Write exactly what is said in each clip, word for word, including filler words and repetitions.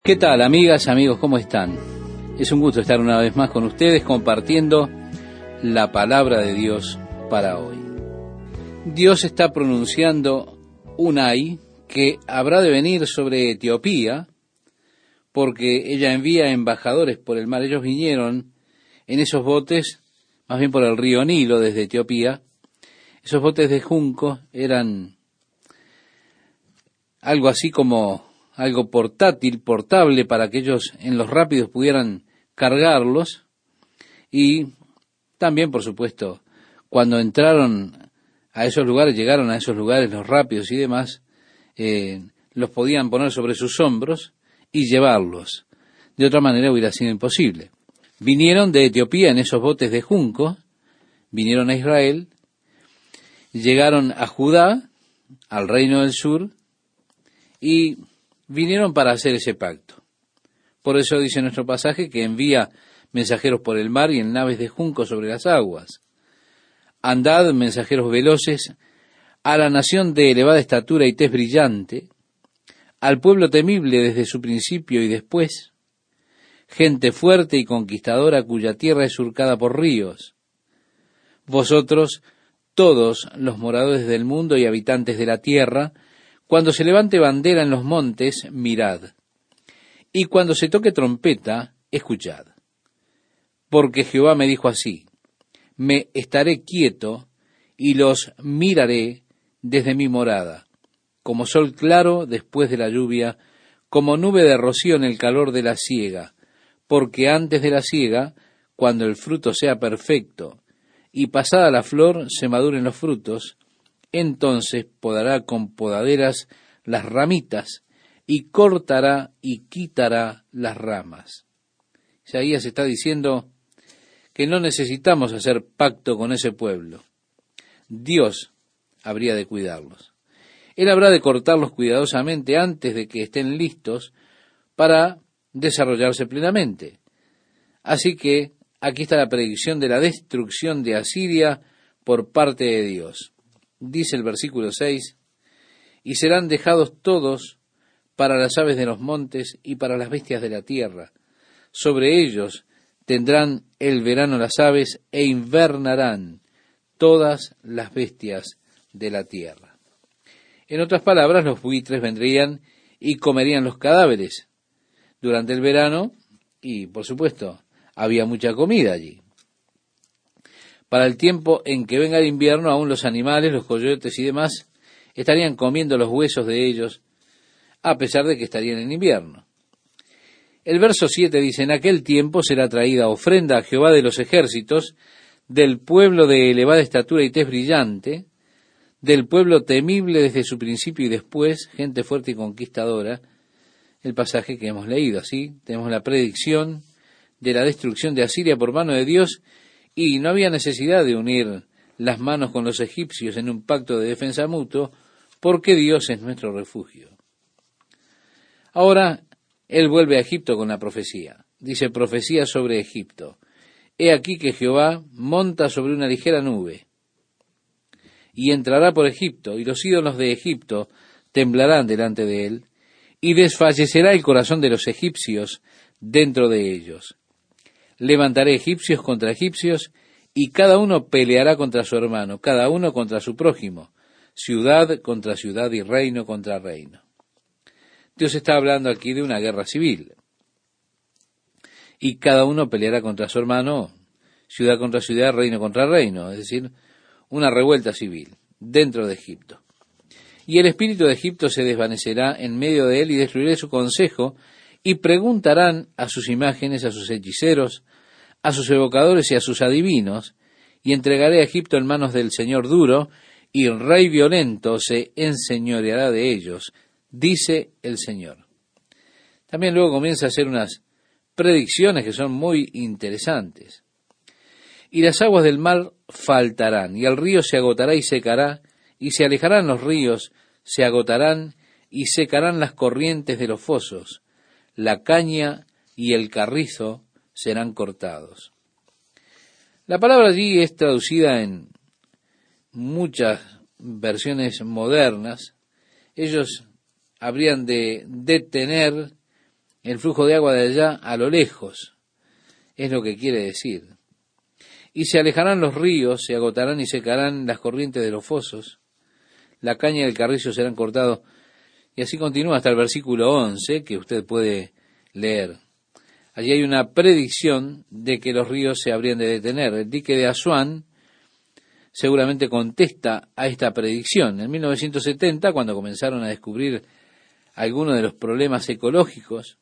¿Qué tal, amigas, amigos? ¿Cómo están? Es un gusto estar una vez más con ustedes compartiendo la palabra de Dios para hoy. Dios está pronunciando un ay que habrá de venir sobre Etiopía, porque ella envía embajadores por el mar. Ellos vinieron en esos botes, más bien por el río Nilo desde Etiopía. Esos botes de junco eran algo así como algo portátil, portable, para que ellos en los rápidos pudieran cargarlos. Y también, por supuesto, cuando entraron a esos lugares, llegaron a esos lugares los rápidos y demás, eh, los podían poner sobre sus hombros y llevarlos. De otra manera hubiera sido imposible. Vinieron de Etiopía en esos botes de junco, vinieron a Israel, llegaron a Judá, al reino del sur, y vinieron para hacer ese pacto. Por eso dice nuestro pasaje que envía mensajeros por el mar y en naves de junco sobre las aguas. Andad, mensajeros veloces, a la nación de elevada estatura y tez brillante, al pueblo temible desde su principio y después, gente fuerte y conquistadora cuya tierra es surcada por ríos. Vosotros, todos los moradores del mundo y habitantes de la tierra, cuando se levante bandera en los montes, mirad. Y cuando se toque trompeta, escuchad. Porque Jehová me dijo así: me estaré quieto y los miraré desde mi morada, como sol claro después de la lluvia, como nube de rocío en el calor de la siega. Porque antes de la siega, cuando el fruto sea perfecto, y pasada la flor se maduren los frutos, entonces podará con podaderas las ramitas, y cortará y quitará las ramas. Isaías está diciendo que no necesitamos hacer pacto con ese pueblo. Dios habría de cuidarlos. Él habrá de cortarlos cuidadosamente antes de que estén listos para desarrollarse plenamente. Así que aquí está la predicción de la destrucción de Asiria por parte de Dios. Dice el versículo seis, y serán dejados todos para las aves de los montes y para las bestias de la tierra. Sobre ellos tendrán el verano las aves e invernarán todas las bestias de la tierra. En otras palabras, los buitres vendrían y comerían los cadáveres durante el verano y, por supuesto, había mucha comida allí. Para el tiempo en que venga el invierno, aún los animales, los coyotes y demás, estarían comiendo los huesos de ellos, a pesar de que estarían en invierno. El verso siete dice: en aquel tiempo será traída ofrenda a Jehová de los ejércitos, del pueblo de elevada estatura y tez brillante, del pueblo temible desde su principio y después, gente fuerte y conquistadora. El pasaje que hemos leído, así tenemos la predicción de la destrucción de Asiria por mano de Dios. Y no había necesidad de unir las manos con los egipcios en un pacto de defensa mutuo, porque Dios es nuestro refugio. Ahora, él vuelve a Egipto con la profecía. Dice: profecía sobre Egipto. He aquí que Jehová monta sobre una ligera nube, y entrará por Egipto, y los ídolos de Egipto temblarán delante de él, y desfallecerá el corazón de los egipcios dentro de ellos. Levantaré egipcios contra egipcios, y cada uno peleará contra su hermano, cada uno contra su prójimo, ciudad contra ciudad y reino contra reino. Dios está hablando aquí de una guerra civil. Y cada uno peleará contra su hermano, ciudad contra ciudad, reino contra reino, es decir, una revuelta civil dentro de Egipto. Y el espíritu de Egipto se desvanecerá en medio de él y destruiré su consejo, y preguntarán a sus imágenes, a sus hechiceros, a sus evocadores y a sus adivinos, y entregaré a Egipto en manos del Señor duro, y el rey violento se enseñoreará de ellos, dice el Señor. También luego comienza a hacer unas predicciones que son muy interesantes. Y las aguas del mar faltarán, y el río se agotará y secará, y se alejarán los ríos, se agotarán y secarán las corrientes de los fosos. La caña y el carrizo serán cortados. La palabra allí es traducida en muchas versiones modernas. Ellos habrían de detener el flujo de agua de allá a lo lejos, es lo que quiere decir. Y se alejarán los ríos, se agotarán y secarán las corrientes de los fosos, la caña y el carrizo serán cortados. Y así continúa hasta el versículo once, que usted puede leer. Allí hay una predicción de que los ríos se habrían de detener. El dique de Asuán seguramente contesta a esta predicción. En mil novecientos setenta, cuando comenzaron a descubrir algunos de los problemas ecológicos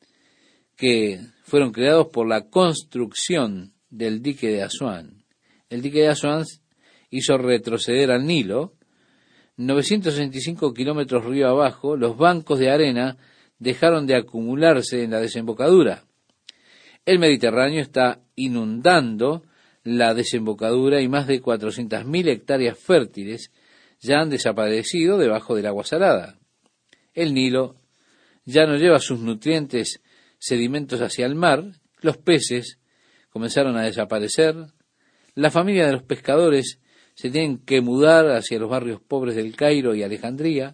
que fueron creados por la construcción del dique de Asuán. El dique de Asuán hizo retroceder al Nilo novecientos sesenta y cinco kilómetros río abajo. Los bancos de arena dejaron de acumularse en la desembocadura. El Mediterráneo está inundando la desembocadura y más de cuatrocientas mil hectáreas fértiles ya han desaparecido debajo del agua salada. El Nilo ya no lleva sus nutrientes sedimentos hacia el mar, los peces comenzaron a desaparecer, la familia de los pescadores se tienen que mudar hacia los barrios pobres del Cairo y Alejandría,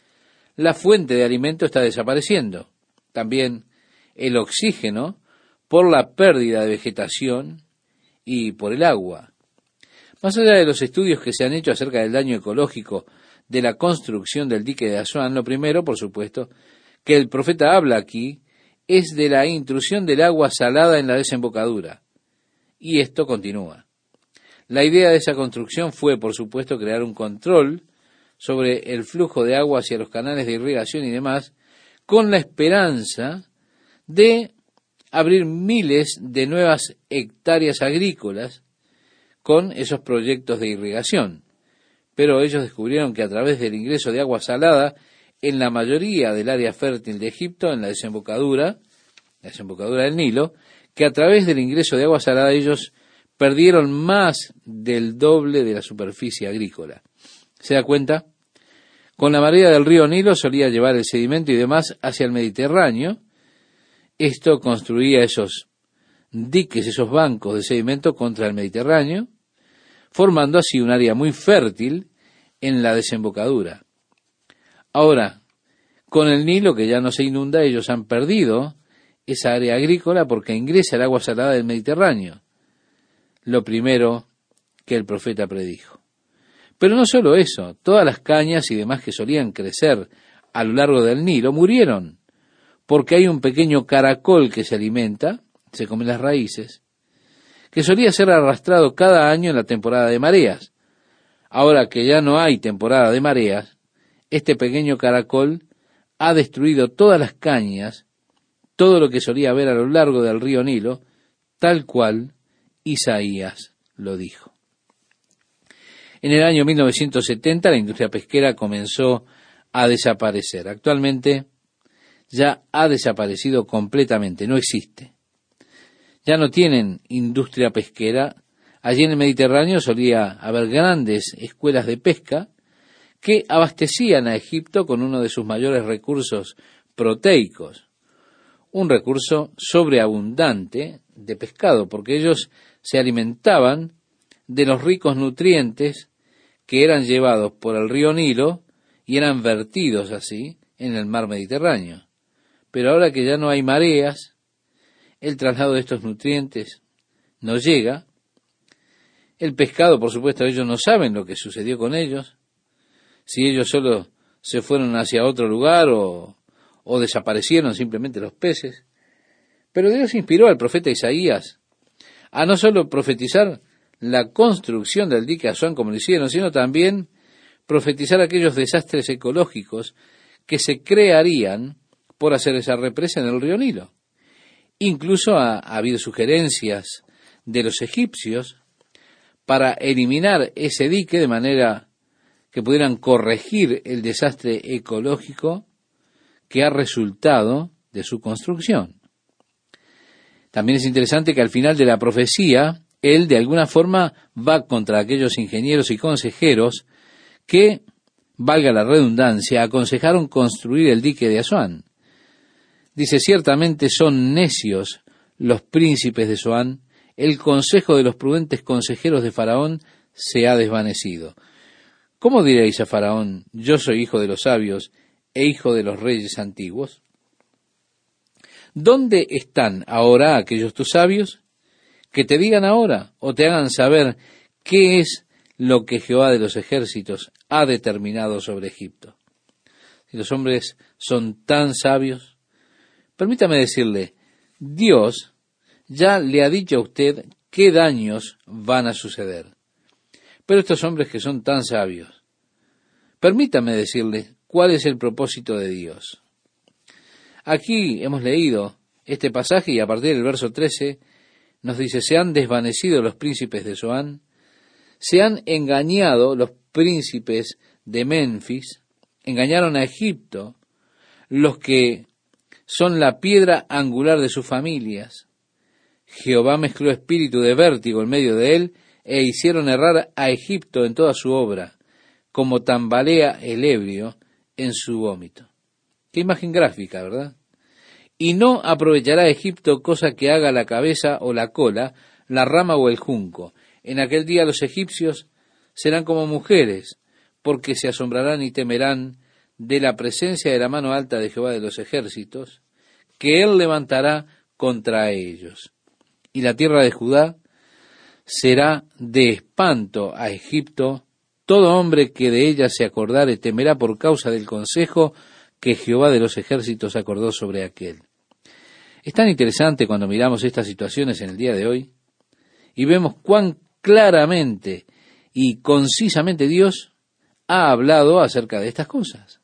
la fuente de alimento está desapareciendo, también el oxígeno por la pérdida de vegetación y por el agua. Más allá de los estudios que se han hecho acerca del daño ecológico de la construcción del dique de Asuán, lo primero, por supuesto, que el profeta habla aquí, es de la intrusión del agua salada en la desembocadura. Y esto continúa. La idea de esa construcción fue, por supuesto, crear un control sobre el flujo de agua hacia los canales de irrigación y demás, con la esperanza de abrir miles de nuevas hectáreas agrícolas con esos proyectos de irrigación. Pero ellos descubrieron que a través del ingreso de agua salada en la mayoría del área fértil de Egipto, en la desembocadura, la desembocadura del Nilo, que a través del ingreso de agua salada ellos perdieron más del doble de la superficie agrícola. ¿Se da cuenta? Con la marea del río Nilo solía llevar el sedimento y demás hacia el Mediterráneo. Esto construía esos diques, esos bancos de sedimento contra el Mediterráneo, formando así un área muy fértil en la desembocadura. Ahora, con el Nilo que ya no se inunda, ellos han perdido esa área agrícola porque ingresa el agua salada del Mediterráneo. Lo primero que el profeta predijo. Pero no solo eso, todas las cañas y demás que solían crecer a lo largo del Nilo murieron, porque hay un pequeño caracol que se alimenta, se come las raíces, que solía ser arrastrado cada año en la temporada de mareas. Ahora que ya no hay temporada de mareas, este pequeño caracol ha destruido todas las cañas, todo lo que solía haber a lo largo del río Nilo, tal cual Isaías lo dijo. En el año mil novecientos setenta la industria pesquera comenzó a desaparecer. Actualmente ya ha desaparecido completamente, no existe. Ya no tienen industria pesquera. Allí en el Mediterráneo solía haber grandes escuelas de pesca que abastecían a Egipto con uno de sus mayores recursos proteicos, un recurso sobreabundante de pescado, porque ellos se alimentaban de los ricos nutrientes que eran llevados por el río Nilo y eran vertidos así en el mar Mediterráneo. Pero ahora que ya no hay mareas, el traslado de estos nutrientes no llega. El pescado, por supuesto, ellos no saben lo que sucedió con ellos, si ellos solo se fueron hacia otro lugar o, o desaparecieron simplemente los peces. Pero Dios inspiró al profeta Isaías a no solo profetizar la construcción del dique Asuán como lo hicieron, sino también profetizar aquellos desastres ecológicos que se crearían por hacer esa represa en el río Nilo. Incluso ha, ha habido sugerencias de los egipcios para eliminar ese dique de manera que pudieran corregir el desastre ecológico que ha resultado de su construcción. También es interesante que al final de la profecía, él de alguna forma va contra aquellos ingenieros y consejeros que, valga la redundancia, aconsejaron construir el dique de Asuán. Dice, ciertamente son necios los príncipes de Zoán, el consejo de los prudentes consejeros de Faraón se ha desvanecido. ¿Cómo diréis a Faraón, yo soy hijo de los sabios e hijo de los reyes antiguos? ¿Dónde están ahora aquellos tus sabios? Que te digan ahora o te hagan saber qué es lo que Jehová de los ejércitos ha determinado sobre Egipto. Si los hombres son tan sabios, permítame decirle, Dios ya le ha dicho a usted qué daños van a suceder. Pero estos hombres que son tan sabios, permítame decirle cuál es el propósito de Dios. Aquí hemos leído este pasaje y a partir del verso trece nos dice, se han desvanecido los príncipes de Zoán, se han engañado los príncipes de Menfis, engañaron a Egipto, los que son la piedra angular de sus familias. Jehová mezcló espíritu de vértigo en medio de él, e hicieron errar a Egipto en toda su obra, como tambalea el ebrio en su vómito. Qué imagen gráfica, ¿verdad? Y no aprovechará Egipto cosa que haga la cabeza o la cola, la rama o el junco. En aquel día los egipcios serán como mujeres, porque se asombrarán y temerán de la presencia de la mano alta de Jehová de los ejércitos, que él levantará contra ellos. Y la tierra de Judá será de espanto a Egipto, todo hombre que de ella se acordare temerá por causa del consejo que Jehová de los ejércitos acordó sobre aquel. Es tan interesante cuando miramos estas situaciones en el día de hoy y vemos cuán claramente y concisamente Dios ha hablado acerca de estas cosas.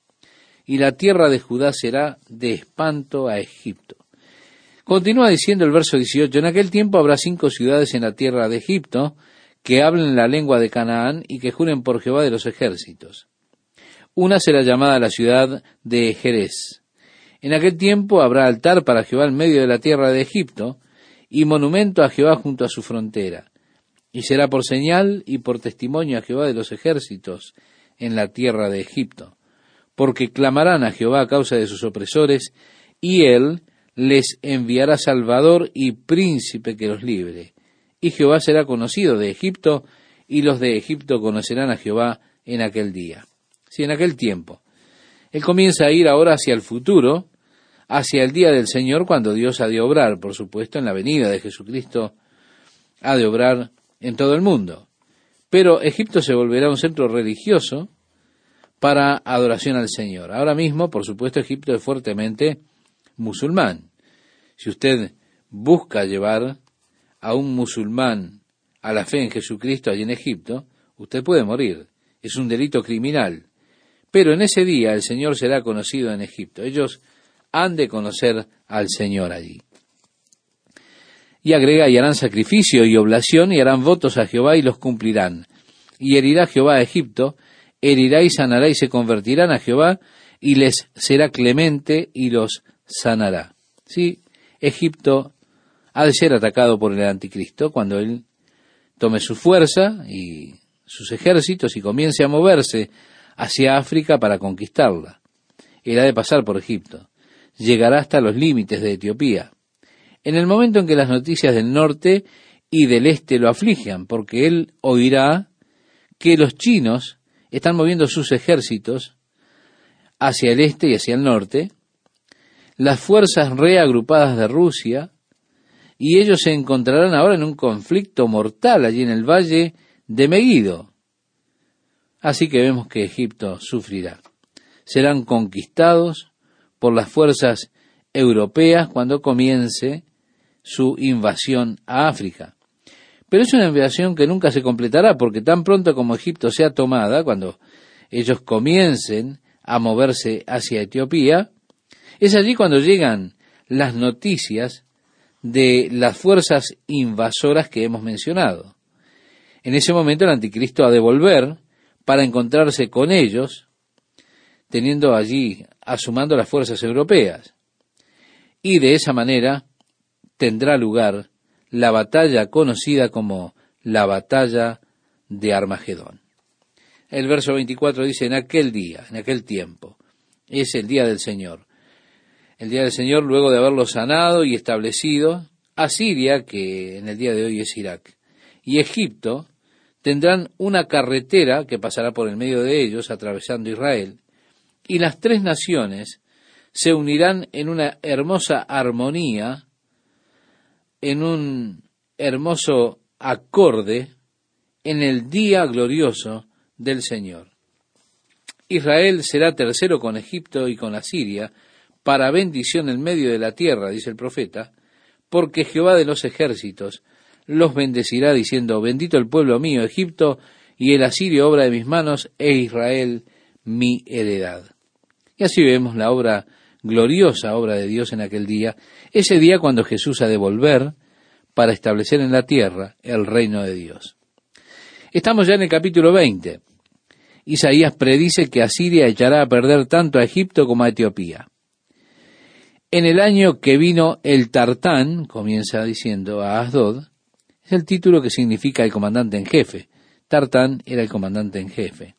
Y la tierra de Judá será de espanto a Egipto. Continúa diciendo el verso dieciocho, en aquel tiempo habrá cinco ciudades en la tierra de Egipto que hablen la lengua de Canaán y que juren por Jehová de los ejércitos. Una será llamada la ciudad de Jerez. En aquel tiempo habrá altar para Jehová en medio de la tierra de Egipto y monumento a Jehová junto a su frontera. Y será por señal y por testimonio a Jehová de los ejércitos en la tierra de Egipto. Porque clamarán a Jehová a causa de sus opresores y él les enviará salvador y príncipe que los libre. Y Jehová será conocido de Egipto, y los de Egipto conocerán a Jehová en aquel día. Sí, en aquel tiempo. Él comienza a ir ahora hacia el futuro, hacia el día del Señor, cuando Dios ha de obrar, por supuesto, en la venida de Jesucristo, ha de obrar en todo el mundo. Pero Egipto se volverá un centro religioso para adoración al Señor. Ahora mismo, por supuesto, Egipto es fuertemente musulmán. Si usted busca llevar a un musulmán a la fe en Jesucristo allí en Egipto, usted puede morir. Es un delito criminal. Pero en ese día el Señor será conocido en Egipto. Ellos han de conocer al Señor allí. Y agrega, y harán sacrificio y oblación, y harán votos a Jehová, y los cumplirán. Y herirá Jehová a Egipto, herirá y sanará, y se convertirán a Jehová, y les será clemente, y los sanará. Sí, Egipto ha de ser atacado por el anticristo cuando él tome su fuerza y sus ejércitos y comience a moverse hacia África para conquistarla. Él ha de pasar por Egipto. Llegará hasta los límites de Etiopía. En el momento en que las noticias del norte y del este lo aflijan, porque él oirá que los chinos están moviendo sus ejércitos hacia el este y hacia el norte, las fuerzas reagrupadas de Rusia, y ellos se encontrarán ahora en un conflicto mortal allí en el valle de Meguido. Así que vemos que Egipto sufrirá. Serán conquistados por las fuerzas europeas cuando comience su invasión a África. Pero es una invasión que nunca se completará, porque tan pronto como Egipto sea tomada, cuando ellos comiencen a moverse hacia Etiopía, es allí cuando llegan las noticias de las fuerzas invasoras que hemos mencionado. En ese momento el anticristo ha de volver para encontrarse con ellos, teniendo allí, asumando las fuerzas europeas. Y de esa manera tendrá lugar la batalla conocida como la batalla de Armagedón. El verso veinticuatro dice, en aquel día, en aquel tiempo, es el día del Señor. El día del Señor, luego de haberlo sanado y establecido, Asiria, que en el día de hoy es Irak, y Egipto, tendrán una carretera que pasará por el medio de ellos, atravesando Israel, y las tres naciones se unirán en una hermosa armonía, en un hermoso acorde, en el día glorioso del Señor. Israel será tercero con Egipto y con Asiria, para bendición en medio de la tierra, dice el profeta, porque Jehová de los ejércitos los bendecirá, diciendo, bendito el pueblo mío, Egipto, y el asirio obra de mis manos, e Israel mi heredad. Y así vemos la obra gloriosa, obra de Dios en aquel día, ese día cuando Jesús ha de volver para establecer en la tierra el reino de Dios. Estamos ya en el capítulo veinte. Isaías predice que Asiria echará a perder tanto a Egipto como a Etiopía. En el año que vino el Tartán, comienza diciendo a Asdod, es el título que significa el comandante en jefe. Tartán era el comandante en jefe.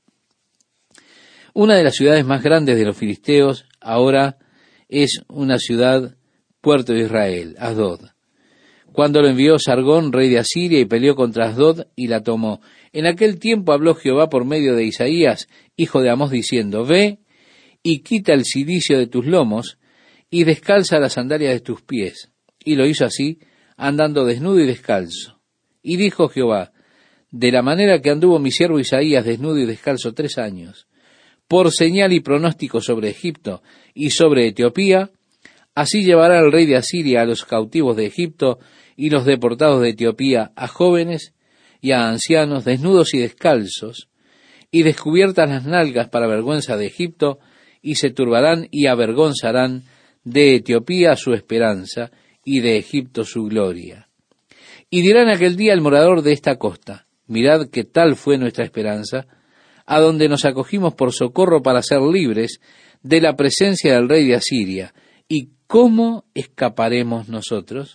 Una de las ciudades más grandes de los filisteos ahora es una ciudad, puerto de Israel, Asdod. Cuando lo envió Sargón, rey de Asiria, y peleó contra Asdod y la tomó. En aquel tiempo habló Jehová por medio de Isaías, hijo de Amós, diciendo, ve y quita el cilicio de tus lomos, y descalza las sandalias de tus pies. Y lo hizo así, andando desnudo y descalzo. Y dijo Jehová, de la manera que anduvo mi siervo Isaías desnudo y descalzo tres años, por señal y pronóstico sobre Egipto y sobre Etiopía, así llevará el rey de Asiria a los cautivos de Egipto y los deportados de Etiopía, a jóvenes y a ancianos, desnudos y descalzos, y descubiertas las nalgas para vergüenza de Egipto, y se turbarán y avergonzarán de Etiopía su esperanza, y de Egipto su gloria. Y dirán aquel día el morador de esta costa, mirad que tal fue nuestra esperanza, a donde nos acogimos por socorro para ser libres de la presencia del rey de Asiria, y ¿cómo escaparemos nosotros?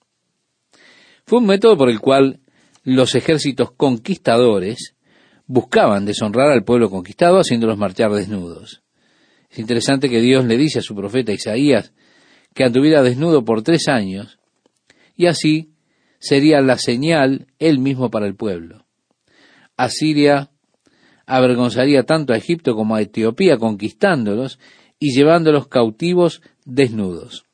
Fue un método por el cual los ejércitos conquistadores buscaban deshonrar al pueblo conquistado haciéndolos marchar desnudos. Es interesante que Dios le dice a su profeta Isaías que anduviera desnudo por tres años, y así sería la señal él mismo para el pueblo. Asiria avergonzaría tanto a Egipto como a Etiopía, conquistándolos y llevándolos cautivos desnudos.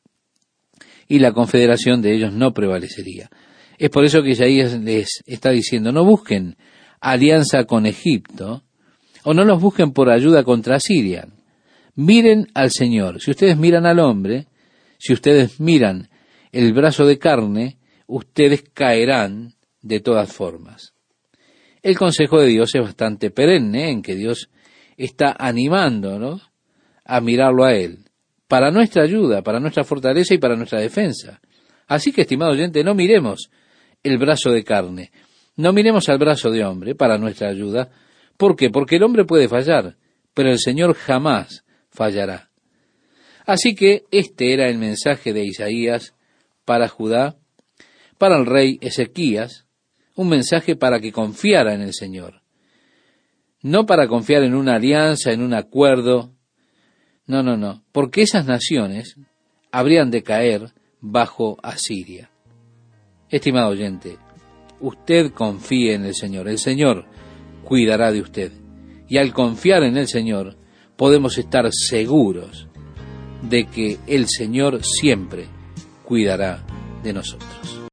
Y la confederación de ellos no prevalecería. Es por eso que Isaías les está diciendo, no busquen alianza con Egipto, o no los busquen por ayuda contra Asiria. Miren al Señor. Si ustedes miran al hombre, si ustedes miran el brazo de carne, ustedes caerán de todas formas. El consejo de Dios es bastante perenne, en que Dios está animándonos a mirarlo a Él, para nuestra ayuda, para nuestra fortaleza y para nuestra defensa. Así que, estimado oyente, no miremos el brazo de carne, no miremos al brazo de hombre para nuestra ayuda. ¿Por qué? Porque el hombre puede fallar, pero el Señor jamás fallará. Así que este era el mensaje de Isaías para Judá, para el rey Ezequías, un mensaje para que confiara en el Señor. No para confiar en una alianza, en un acuerdo. No, no, no. Porque esas naciones habrían de caer bajo Asiria. Estimado oyente, usted confíe en el Señor. El Señor cuidará de usted. Y al confiar en el Señor, podemos estar seguros de que el Señor siempre cuidará de nosotros.